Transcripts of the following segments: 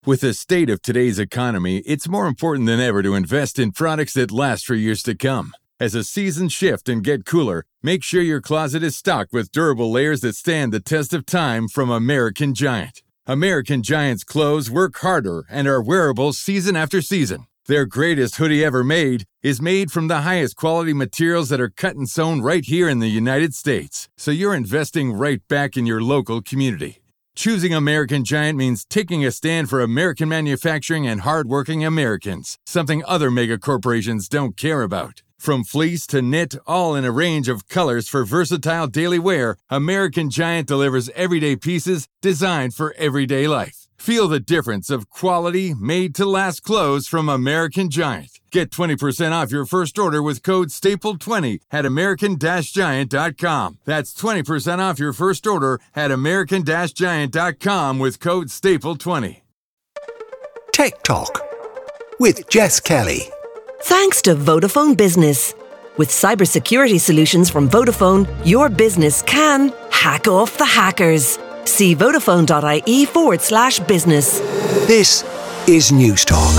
With the state of today's economy, it's more important than ever to invest in products that last for years to come. As the seasons shift and get cooler, make sure your closet is stocked with durable layers that stand the test of time from American Giant. American Giant's clothes work harder and are wearable season after season. Their greatest hoodie ever made is made from the highest quality materials that are cut and sewn right here in the United States. So you're investing right back in your local community. Choosing American Giant means taking a stand for American manufacturing and hardworking Americans, something other mega corporations don't care about. From fleece to knit, all in a range of colors for versatile daily wear, American Giant delivers everyday pieces designed for everyday life. Feel the difference of quality, made-to-last clothes from American Giant. Get 20% off your first order with code STAPLE20 at american-giant.com. That's 20% off your first order at american-giant.com with code STAPLE20. Tech Talk with Jess Kelly. Thanks to Vodafone Business. With cybersecurity solutions from Vodafone, your business can hack off the hackers. See vodafone.ie/business. This is News Talk.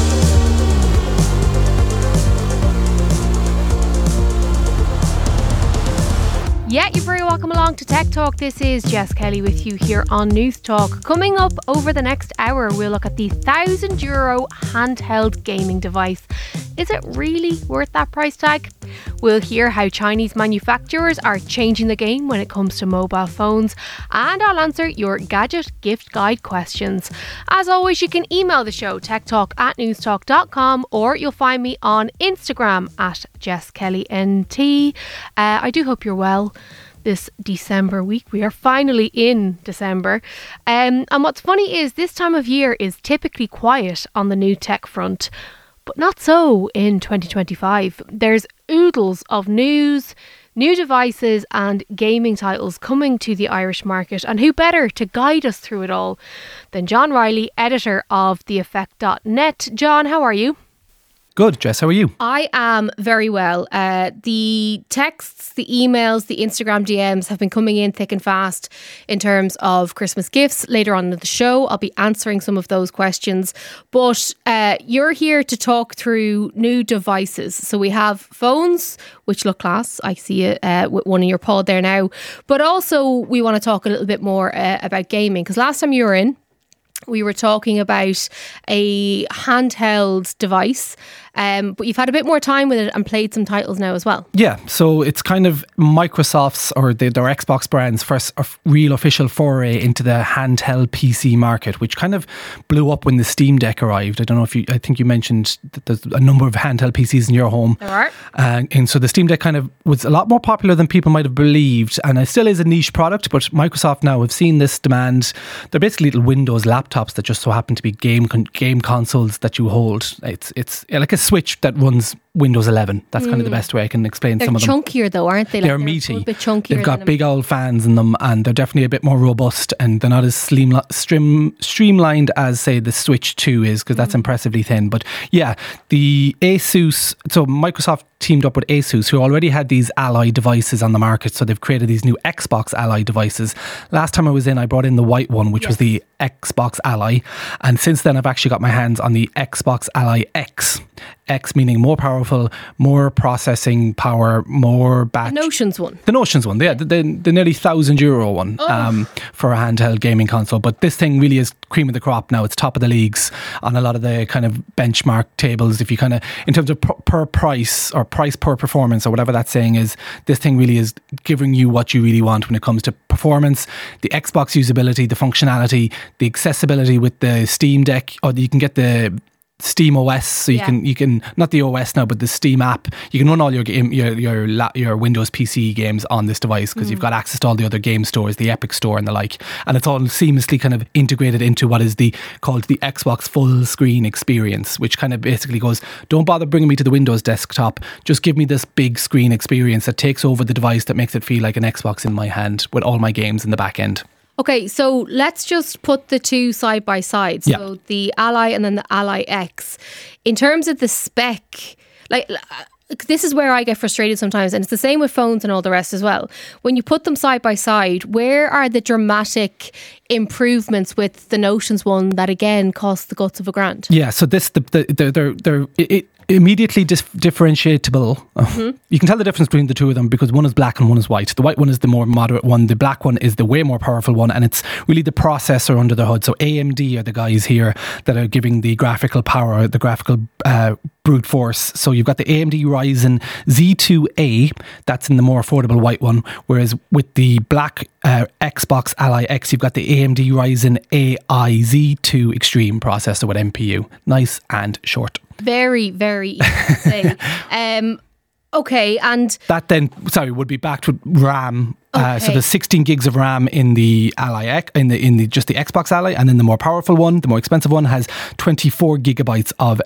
Yeah, you're very welcome along to Tech Talk. This is Jess Kelly with you here on News Talk. Coming up over the next hour, we'll look at the €1,000 handheld gaming device. Is it really worth that price tag? We'll hear how Chinese manufacturers are changing the game when it comes to mobile phones, and I'll answer your gadget gift guide questions. As always, you can email the show, techtalk@newstalk.com, or you'll find me on Instagram at JessKellyNT. I do hope you're well this December week. We are finally in December. And what's funny is this time of year is typically quiet on the new tech front. But not so in 2025. There's oodles of news, new devices and gaming titles coming to the Irish market. And who better to guide us through it all than John Riley, editor of TheEffect.net. John, how are you? Good, Jess, how are you? I am very well. The texts, the emails, the Instagram DMs have been coming in thick and fast in terms of Christmas gifts. Later on in the show, I'll be answering some of those questions. But you're here to talk through new devices. So we have phones, which look class. I see it with one in your pod there now. But also we want to talk a little bit more about gaming. Because last time you were in, we were talking about a handheld device, but you've had a bit more time with it and played some titles now as well. Yeah, so it's kind of Microsoft's or their Xbox brand's first real official foray into the handheld PC market, which kind of blew up when the Steam Deck arrived. I don't know if I think you mentioned that there's a number of handheld PCs in your home. There are. And so the Steam Deck kind of was a lot more popular than people might have believed, and it still is a niche product, but Microsoft now have seen this demand. They're basically little Windows laptops that just so happen to be game consoles that you hold. It's like a Switch that runs Windows 11. That's kind of the best way I can explain some of them. They're chunkier though, aren't they? They're meaty. A bit chunkier. They've got big old fans in them, and they're definitely a bit more robust, and they're not as streamlined as, say, the Switch 2 is, because that's impressively thin. But yeah, the Asus, so Microsoft teamed up with Asus, who already had these Ally devices on the market, so they've created these new Xbox Ally devices. Last time I was in, I brought in the white one, which was the Xbox Ally, and since then I've actually got my hands on the Xbox Ally X. X meaning more powerful, more processing power, more battery. The Notions one. The Notions one, yeah, the nearly €1,000 one for a handheld gaming console. But this thing really is cream of the crop now. It's top of the leagues on a lot of the kind of benchmark tables. If you kind of, in terms of per price or price per performance or whatever that saying is, this thing really is giving you what you really want when it comes to performance, the Xbox usability, the functionality, the accessibility with the Steam Deck, or you can get the Steam OS, so you can not the OS now, but the Steam app. You can run all your Windows PC games on this device because you've got access to all the other game stores, the Epic Store and the like, and it's all seamlessly kind of integrated into what is called the Xbox full screen experience, which kind of basically goes, don't bother bringing me to the Windows desktop, just give me this big screen experience that takes over the device, that makes it feel like an Xbox in my hand with all my games in the back end. Okay, so let's just put the two side by side. So the Ally and then the Ally X. In terms of the spec, like this is where I get frustrated sometimes, and it's the same with phones and all the rest as well. When you put them side by side, where are the dramatic improvements with the Notions one that again costs the guts of $1,000? Yeah, so this they're immediately differentiable. You can tell the difference between the two of them because one is black and one is white. The white one is the more moderate one. The black one is the way more powerful one, and it's really the processor under the hood. So AMD are the guys here that are giving the graphical power, the graphical brute force. So you've got the AMD Ryzen Z2A, that's in the more affordable white one, whereas with the black Xbox Ally X, you've got the AMD Ryzen AI Z2 Extreme processor with NPU. Nice and short. Very, very easy to say. Okay, and that then, would be backed with RAM. So there's 16 gigs of RAM in the Ally X, in the just the Xbox Ally, and then the more powerful one, the more expensive one, has 24 gigabytes of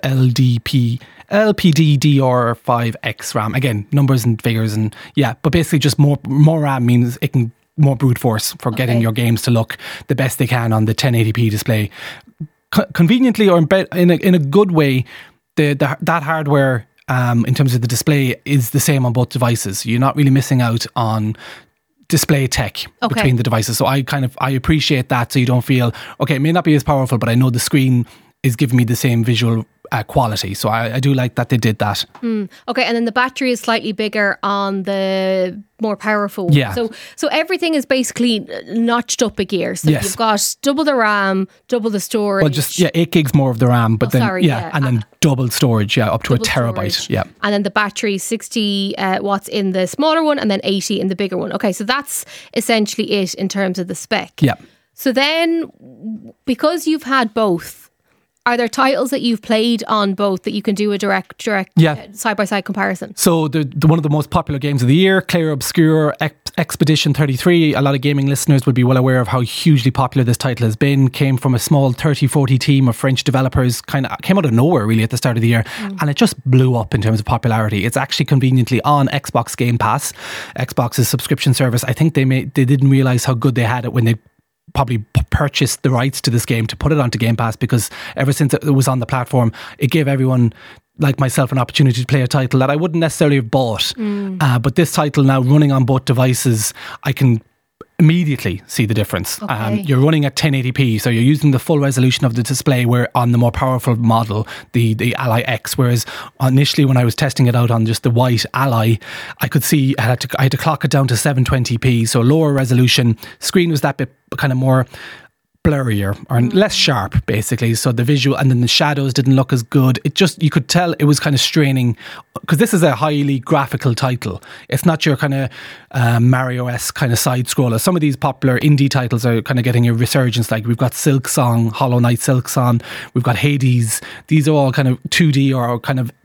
LPDDR5X RAM. Again, numbers and figures, and but basically just more RAM means it can more brute force for getting your games to look the best they can on the 1080p display. Conveniently, or in a good way, that hardware, in terms of the display, is the same on both devices. You're not really missing out on display tech between the devices. So I appreciate that. So you don't feel, it may not be as powerful, but I know the screen is giving me the same visual quality. So I do like that they did that. Okay, and then the battery is slightly bigger on the more powerful one. Yeah. So everything is basically notched up a gear. So you've got double the RAM, double the storage. Well, just 8 gigs more of the RAM, but and then double storage, up to a terabyte. Storage. Yeah. And then the battery, 60 watts in the smaller one, and then 80 in the bigger one. Okay, so that's essentially it in terms of the spec. Yeah. So then, because you've had both, are there titles that you've played on both that you can do a direct side-by-side comparison? So the one of the most popular games of the year, Clair Obscur Expedition 33. A lot of gaming listeners would be well aware of how hugely popular this title has been. Came from a small 30-40 team of French developers, kind of came out of nowhere really at the start of the year, and it just blew up in terms of popularity. It's actually conveniently on Xbox Game Pass, Xbox's subscription service. I think they didn't realise how good they had it when they probably purchased the rights to this game to put it onto Game Pass, because ever since it was on the platform, it gave everyone like myself an opportunity to play a title that I wouldn't necessarily have bought. But this title now running on both devices, I can immediately see the difference. You're running at 1080p, so you're using the full resolution of the display, where on the more powerful model, the Ally X, whereas initially when I was testing it out on just the white Ally, I could see I had to clock it down to 720p, so lower resolution. Screen was that bit kind of more blurrier or less sharp, basically, so the visual, and then the shadows didn't look as good. It just, you could tell it was kind of straining, because this is a highly graphical title. It's not your kind of Mario-esque kind of side scroller. Some of these popular indie titles are kind of getting a resurgence, like we've got Silksong, Hollow Knight Silksong, we've got Hades. These are all kind of 2D or kind of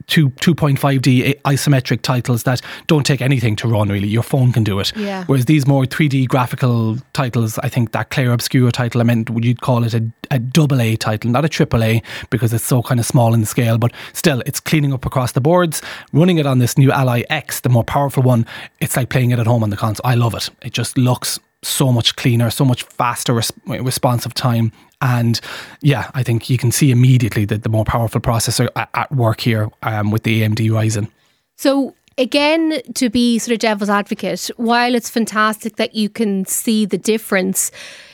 2.5D isometric titles that don't take anything to run, really. Your phone can do it. Yeah. Whereas these more 3D graphical titles, I think that Clair Obscur title, I meant, would you call it a AA title, not a AAA, because it's so kind of small in scale, but still it's cleaning up across the boards. Running it on this new Ally X, the more powerful one, it's like playing it at home on the console. I love it. It just looks so much cleaner, so much faster responsive time. And yeah, I think you can see immediately that the more powerful processor at work here with the AMD Ryzen. So again, to be sort of devil's advocate, while it's fantastic that you can see the difference,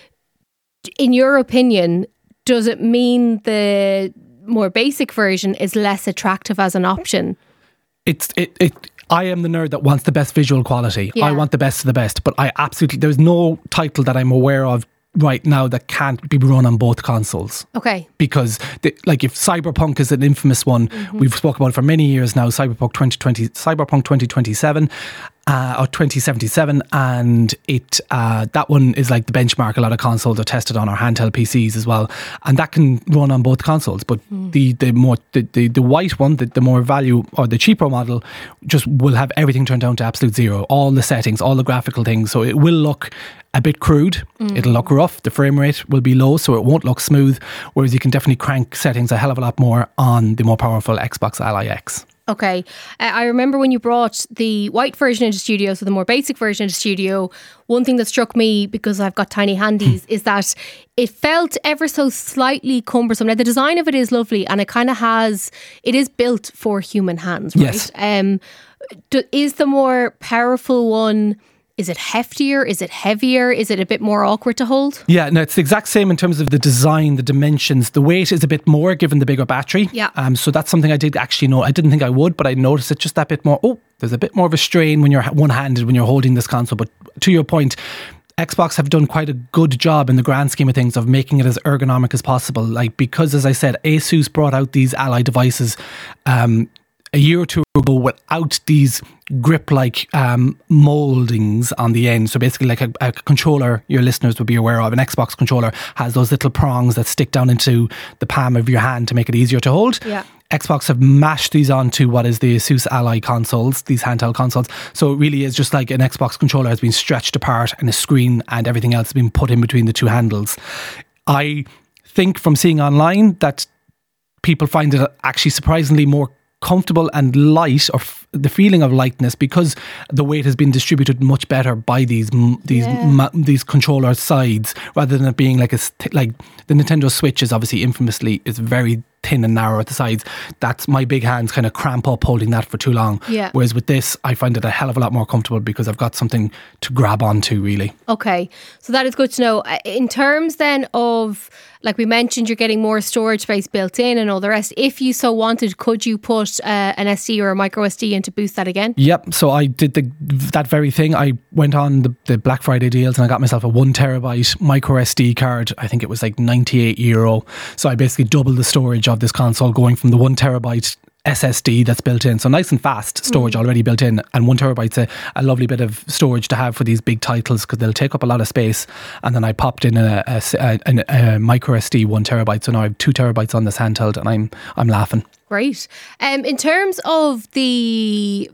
in your opinion, does it mean the more basic version is less attractive as an option? I am the nerd that wants the best visual quality. Yeah. I want the best of the best, but there's no title that I'm aware of right now that can't be run on both consoles. Okay. Because like if Cyberpunk is an infamous one, we've spoken about it for many years now, Cyberpunk 2027 or 2077, and it that one is like the benchmark. A lot of consoles are tested on our handheld PCs as well, and that can run on both consoles. But the white one, the more value or the cheaper model, just will have everything turned down to absolute zero, all the settings, all the graphical things. So it will look a bit crude, it'll look rough, the frame rate will be low, so it won't look smooth, whereas you can definitely crank settings a hell of a lot more on the more powerful Xbox Ally X. Okay. I remember when you brought the white version into studio, so the more basic version into studio, one thing that struck me, because I've got tiny handies, is that it felt ever so slightly cumbersome. Now, the design of it is lovely, and it is built for human hands, right? Yes. Is the more powerful one, is it heftier? Is it heavier? Is it a bit more awkward to hold? Yeah, no, it's the exact same in terms of the design, the dimensions. The weight is a bit more given the bigger battery. Yeah. So that's something I did actually know. I didn't think I would, but I noticed it just that bit more. Oh, there's a bit more of a strain when you're one-handed, when you're holding this console. But to your point, Xbox have done quite a good job in the grand scheme of things of making it as ergonomic as possible. Like, because, as I said, Asus brought out these Ally devices a year or two ago without these grip-like mouldings on the end. So basically, like a controller, your listeners would be aware of, an Xbox controller has those little prongs that stick down into the palm of your hand to make it easier to hold. Yeah. Xbox have mashed these onto what is the Asus Ally consoles, these handheld consoles. So it really is just like an Xbox controller has been stretched apart and a screen and everything else has been put in between the two handles. I think from seeing online that people find it actually surprisingly more comfortable and light, or the feeling of lightness, because the weight has been distributed much better by these controller sides, rather than it being like like the Nintendo Switch is obviously infamously is very thin and narrow at the sides. That's my big hands kind of cramp up holding that for too long. Yeah. Whereas with this, I find it a hell of a lot more comfortable because I've got something to grab onto, really. Okay, so that is good to know. In terms then of, like we mentioned, you're getting more storage space built in and all the rest. If you so wanted, could you put an SD or a micro SD in to boost that again? Yep. So I did that very thing. I went on the Black Friday deals and I got myself a 1 terabyte micro SD card. I think it was like €98. So I basically doubled the storage of this console, going from the 1 terabyte SSD that's built in, so nice and fast storage already built in, and 1 terabyte's a lovely bit of storage to have for these big titles because they'll take up a lot of space. And then I popped in a micro SD 1 terabyte, so now I have 2 terabytes on this handheld, and I'm laughing. Great. In terms of the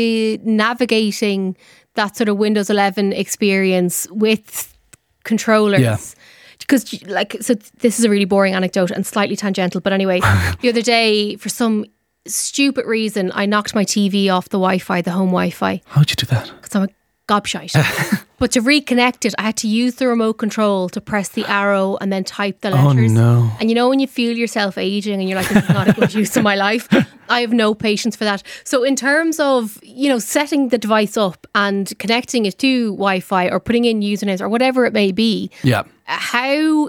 navigating that sort of Windows 11 experience with controllers. Yeah. Because, so this is a really boring anecdote and slightly tangential, but anyway, the other day, for some stupid reason, I knocked my TV off the Wi-Fi, the home Wi-Fi. How'd you do that? Because I'm a gobshite. But to reconnect it, I had to use the remote control to press the arrow and then type the letters. Oh no. And you know when you feel yourself aging and you're like, this is not a good use of my life? I have no patience for that. So in terms of, setting the device up and connecting it to Wi-Fi or putting in usernames or whatever it may be, how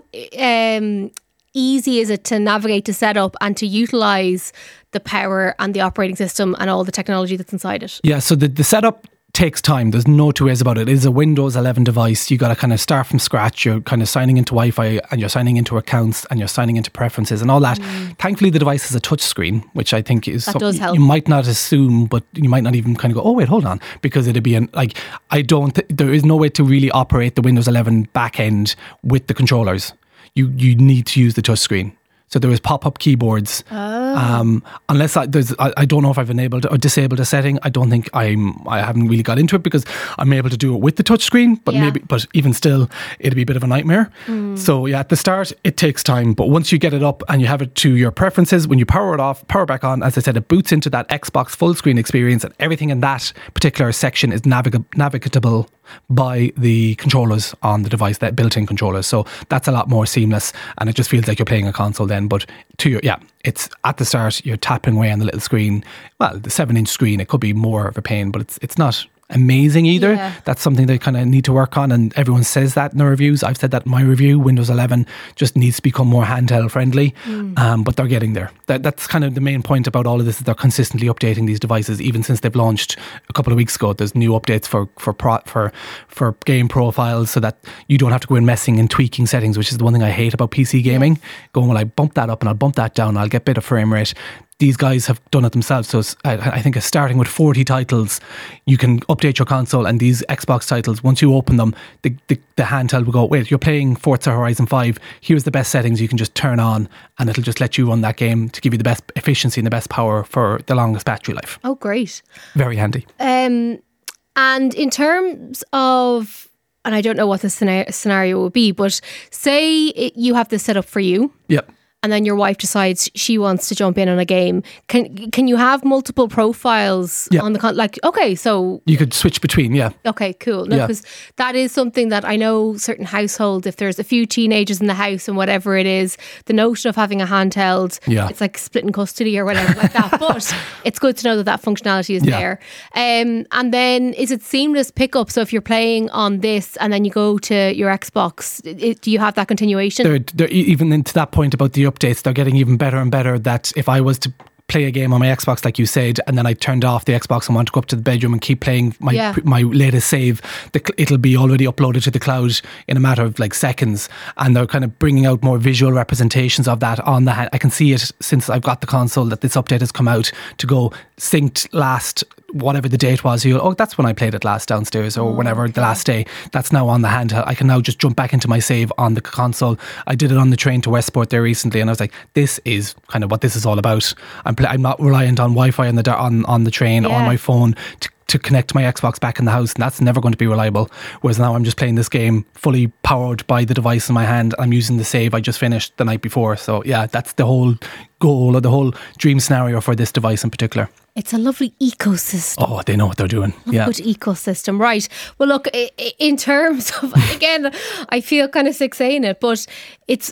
easy is it to navigate, to set up and to utilise the power and the operating system and all the technology that's inside it? Yeah, so the setup takes time. There's no two ways about it. It is a Windows 11 device. You got to kind of start from scratch. You're kind of signing into Wi-Fi and you're signing into accounts and you're signing into preferences and all that. Thankfully, the device has a touch screen, which I think is that does help. You might not assume, but you might not even kind of go, oh wait, hold on, because it'd be there is no way to really operate the Windows 11 back end with the controllers. You need to use the touch screen. So there is pop-up keyboards. Unless I don't know if I've enabled or disabled a setting. I don't think I haven't really got into it because I'm able to do it with the touchscreen. But even still, it'd be a bit of a nightmare. So yeah, at the start it takes time, but once you get it up and you have it to your preferences, when you power it off, power back on, as I said, it boots into that Xbox full screen experience, and everything in that particular section is navigatable by the controllers on the device, that built-in controllers. So that's a lot more seamless, and it just feels like you're playing a console then. But it's at the start, you're tapping away on the little screen. Well, the 7-inch screen, it could be more of a pain, but it's not amazing either. That's something they kind of need to work on, and everyone says that in the reviews. I've said that in my review. Windows 11 just needs to become more handheld friendly, but they're getting there. That's kind of the main point about all of this, is they're consistently updating these devices. Even since they've launched a couple of weeks ago, there's new updates for game profiles, so that you don't have to go in messing and tweaking settings, which is the one thing I hate about PC gaming. Going, well, I bump that up and I'll bump that down, I'll get better frame rate. These guys have done it themselves. So I think starting with 40 titles, you can update your console, and these Xbox titles, once you open them, the handheld will go, wait, you're playing Forza Horizon 5, here's the best settings you can just turn on, and it'll just let you run that game to give you the best efficiency and the best power for the longest battery life. Oh, great. Very handy. And in terms of, and I don't know what the scenario would be, but say you have this set up for you. Yep. and then your wife decides she wants to jump in on a game, can you have multiple profiles on the like? Okay, so you could switch between. Yeah. Okay, cool. No, because that is something that I know certain households, if there's a few teenagers in the house and whatever it is, the notion of having a handheld, it's like splitting custody or whatever like that. But it's good to know that functionality is there. And then is it seamless pickup? So if you're playing on this and then you go to your Xbox, do you have that continuation? They're even into that point about the updates, they're getting even better and better, that if I was to play a game on my Xbox, like you said, and then I turned off the Xbox and want to go up to the bedroom and keep playing my latest save, it'll be already uploaded to the cloud in a matter of like seconds. And they're kind of bringing out more visual representations of that on the hand. I can see it since I've got the console that this update has come out to go synced last, whatever the date was. That's when I played it last downstairs, or whenever the last day. That's now on the handheld. I can now just jump back into my save on the console. I did it on the train to Westport there recently, and I was like, this is kind of what this is all about. I'm not reliant on Wi-Fi on the train or on my phone to connect my Xbox back in the house, and that's never going to be reliable. Whereas now I'm just playing this game fully powered by the device in my hand. I'm using the save I just finished the night before. So yeah, that's the whole goal, or the whole dream scenario for this device in particular. It's a lovely ecosystem. Oh, they know what they're doing. Good ecosystem. Right. Well, look, in terms of, again, I feel kind of sick saying it, but it's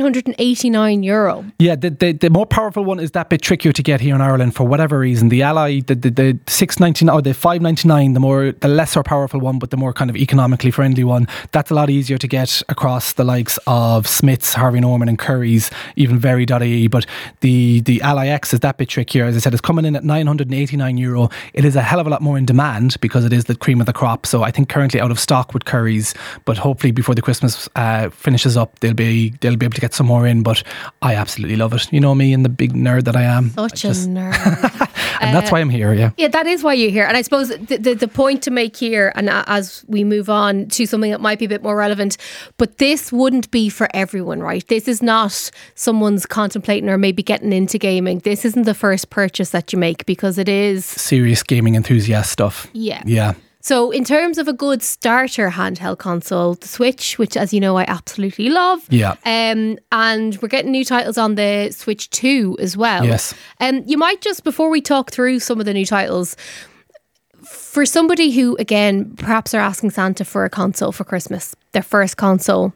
€989. Yeah, the more powerful one is that bit trickier to get here in Ireland for whatever reason. The Ally, the $6.99 or the $5.99, the lesser powerful one, but the more kind of economically friendly one, that's a lot easier to get across the likes of Smiths, Harvey Norman and Curry's, even Very.ie. But the Ally X is that bit trickier. As I said, it's coming in at €989. It is a hell of a lot more in demand because it is the cream of the crop. So I think currently out of stock with Curry's, but hopefully before the Christmas finishes up, they'll be able to get some more in. But I absolutely love it. You know me and the big nerd that I am. Such a nerd. And that's why I'm here, Yeah, that is why you're here. And I suppose the point to make here, and as we move on to something that might be a bit more relevant, but this wouldn't be for everyone, right? This is not someone's contemplating or maybe getting into gaming. This isn't the first purchase that you make, because it is serious gaming enthusiast stuff. Yeah. So in terms of a good starter handheld console, the Switch, which as you know I absolutely love. Yeah. And we're getting new titles on the Switch 2 as well. Yes. You might just, before we talk through some of the new titles, for somebody who, again, perhaps are asking Santa for a console for Christmas, their first console,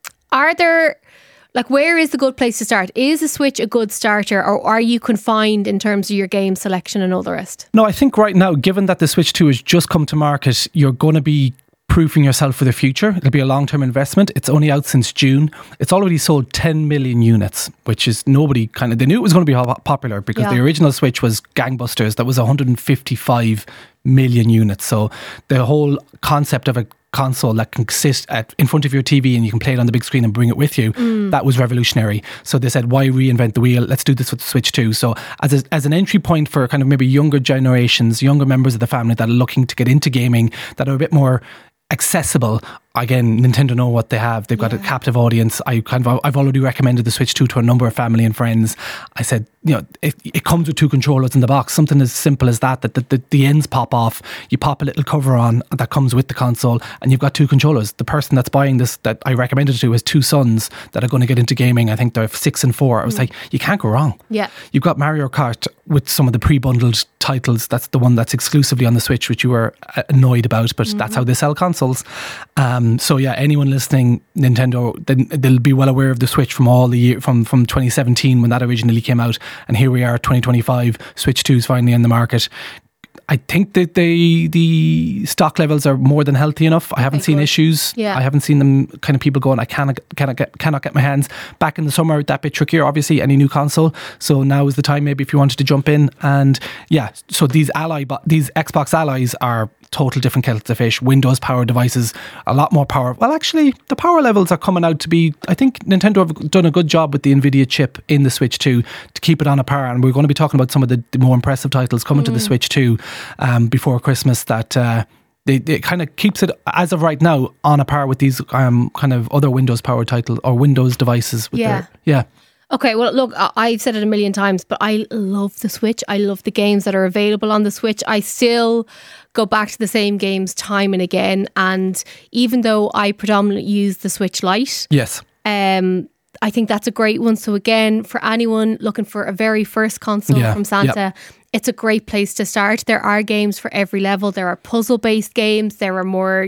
where is the good place to start? Is a Switch a good starter, or are you confined in terms of your game selection and all the rest? No, I think right now, given that the Switch 2 has just come to market, you're going to be proofing yourself for the future. It'll be a long-term investment. It's only out since June. It's already sold 10 million units, which is they knew it was going to be popular because the original Switch was gangbusters. That was 155 million units. So the whole concept of a console that can sit in front of your TV and you can play it on the big screen and bring it with you, that was revolutionary. So they said, why reinvent the wheel? Let's do this with the Switch 2. So as an entry point for kind of maybe younger generations, younger members of the family that are looking to get into gaming, that are a bit more accessible. Again, Nintendo know what they have. They've got a captive audience. I've already recommended the Switch 2 to a number of family and friends. I said, it comes with 2 controllers in the box. Something as simple as that the ends pop off. You pop a little cover on that comes with the console, and you've got 2 controllers. The person that's buying this, that I recommended it to, has 2 sons that are going to get into gaming. I think they're 6 and 4. I was like, you can't go wrong. Yeah. You've got Mario Kart with some of the pre-bundled titles. That's the one that's exclusively on the Switch, which you were annoyed about, but that's how they sell consoles. So yeah, anyone listening, Nintendo, they'll be well aware of the Switch from all the year from 2017 when that originally came out, and here we are, 2025. Switch 2 is finally in the market. I think that the stock levels are more than healthy enough. I haven't seen issues. Yeah. I haven't seen them kind of people going, I cannot get my hands. Back in the summer, that bit trickier, obviously, any new console. So now is the time maybe if you wanted to jump in. And yeah, so these Xbox Allies are total different kettles of fish. Windows powered devices, a lot more power. Well, actually, the power levels are coming out to be, I think Nintendo have done a good job with the NVIDIA chip in the Switch 2 to keep it on a par. And we're going to be talking about some of the more impressive titles coming to the Switch 2 before Christmas that it kind of keeps it, as of right now, on a par with these kind of other Windows powered titles or Windows devices. Okay, well, look, I've said it a million times, but I love the Switch. I love the games that are available on the Switch. I still go back to the same games time and again. And even though I predominantly use the Switch Lite, yes, I think that's a great one. So again, for anyone looking for a very first console from Santa, it's a great place to start. There are games for every level. There are puzzle-based games. There are more,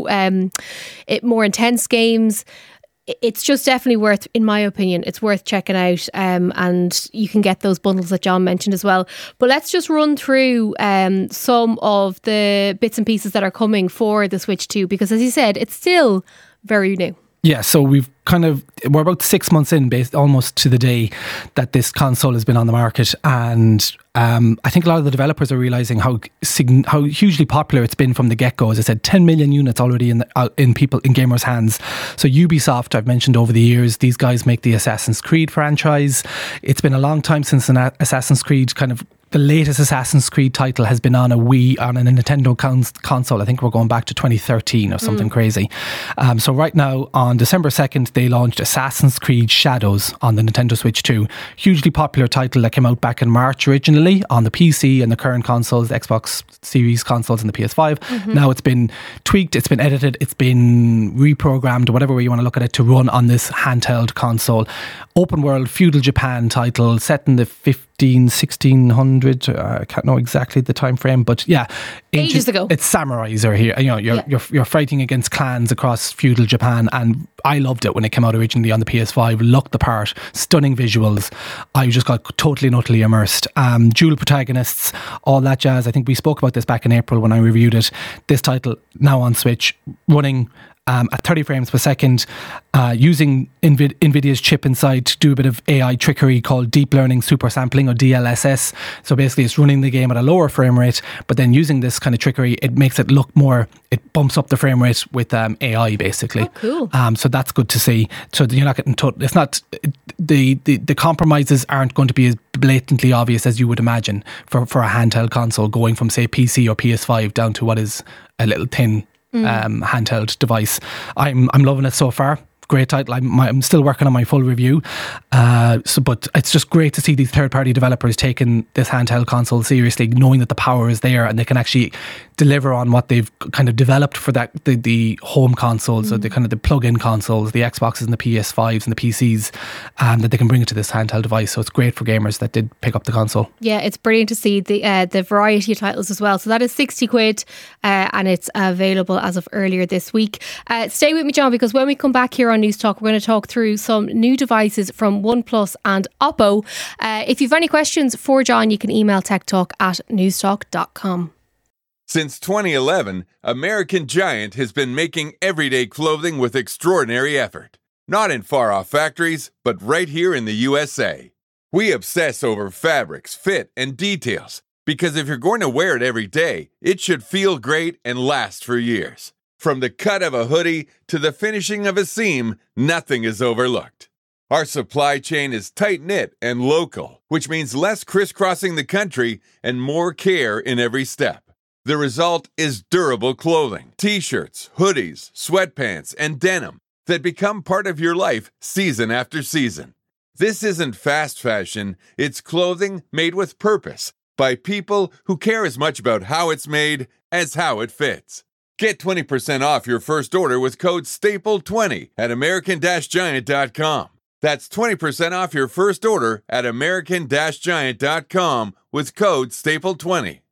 more intense games. It's just definitely worth, in my opinion, it's worth checking out. And you can get those bundles that John mentioned as well. But let's just run through some of the bits and pieces that are coming for the Switch 2, because as you said, it's still very new. Yeah, so we're about 6 months in, based almost to the day that this console has been on the market, and I think a lot of the developers are realising how hugely popular it's been from the get-go. As I said, 10 million units already in gamers' hands. So Ubisoft, I've mentioned over the years, these guys make the Assassin's Creed franchise. It's been a long time since an Assassin's Creed the latest Assassin's Creed title has been on a Nintendo console. I think we're going back to 2013 or something crazy. So right now, on December 2nd, they launched Assassin's Creed Shadows on the Nintendo Switch 2. Hugely popular title that came out back in March originally on the PC and the current consoles, the Xbox Series consoles and the PS5. Now it's been tweaked, it's been edited, it's been reprogrammed, whatever way you want to look at it, to run on this handheld console. Open world, feudal Japan title, set in the 1600. I can't know exactly the time frame, but yeah, ages ago. It's samurais are here. You're fighting against clans across feudal Japan, and I loved it when it came out originally on the PS5. Looked the part, stunning visuals. I just got totally and utterly immersed. Dual protagonists, all that jazz. I think we spoke about this back in April when I reviewed it. This title now on Switch, running at 30 frames per second, using NVIDIA's chip inside to do a bit of AI trickery called Deep Learning Super Sampling, or DLSS. So basically it's running the game at a lower frame rate, but then using this kind of trickery, it makes it look more, it bumps up the frame rate with AI basically. Oh, cool. So that's good to see. So you're not getting it's not, the compromises aren't going to be as blatantly obvious as you would imagine for a handheld console, going from say PC or PS5 down to what is a little thin handheld device. I'm loving it so far. Great title. I'm still working on my full review. But it's just great to see these third-party developers taking this handheld console seriously, knowing that the power is there and they can actually deliver on what they've kind of developed for that the home consoles, or the kind of the plug-in consoles, the Xboxes and the PS5s and the PCs, that they can bring it to this handheld device. So it's great for gamers that did pick up the console. Yeah, it's brilliant to see the variety of titles as well. So that is 60 quid and it's available as of earlier this week. Stay with me, John, because when we come back here on News Talk, we're going to talk through some new devices from OnePlus and Oppo. If you've any questions for John, you can email techtalk@newstalk.com. Since 2011, American Giant has been making everyday clothing with extraordinary effort. Not in far-off factories, but right here in the USA. We obsess over fabrics, fit, and details, because if you're going to wear it every day, it should feel great and last for years. From the cut of a hoodie to the finishing of a seam, nothing is overlooked. Our supply chain is tight-knit and local, which means less crisscrossing the country and more care in every step. The result is durable clothing, t-shirts, hoodies, sweatpants, and denim that become part of your life season after season. This isn't fast fashion, it's clothing made with purpose by people who care as much about how it's made as how it fits. Get 20% off your first order with code STAPLE20 at American-Giant.com. That's 20% off your first order at American-Giant.com with code STAPLE20.